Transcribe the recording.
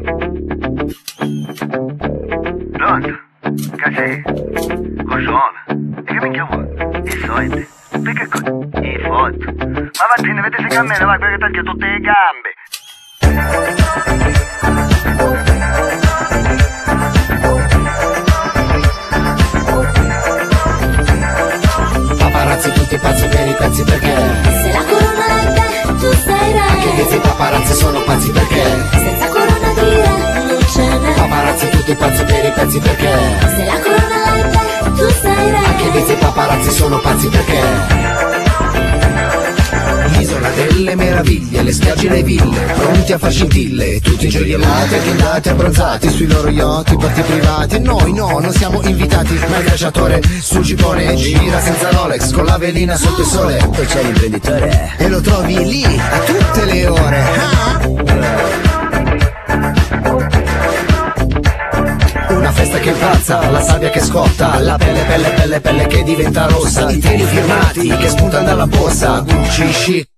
Pronto? Che sei? Cosa? E che minchia vuoi? I soldi? Perché i foto? Ma vattene, vedete che a me, va, perché taglio tutte le gambe. Paparazzi tutti pazzi per i pezzi perché se la corona è te, tu sei re. Anche dice i paparazzi sono pazzi perché Senza corona di re non ce n'è. Paparazzi tutti pazzi per i pezzi perché Se la corona è te, tu sei re. Anche dice i paparazzi sono pazzi perché l'isola delle meraviglie, le spiagge e le ville, pronti a far scintille, tutti gioiellati, agghindati, abbronzati sui loro yacht, parti privati. Noi no, non siamo invitati, ma il calciatore sul gipone gira senza Rolex, con la velina sotto il sole. E c'è l'imprenditore E lo trovi lì a tutte le ore. Una festa che impazza, la sabbia che scotta, la pelle che diventa rossa, i treni firmati che spuntano dalla borsa, Gucci chic.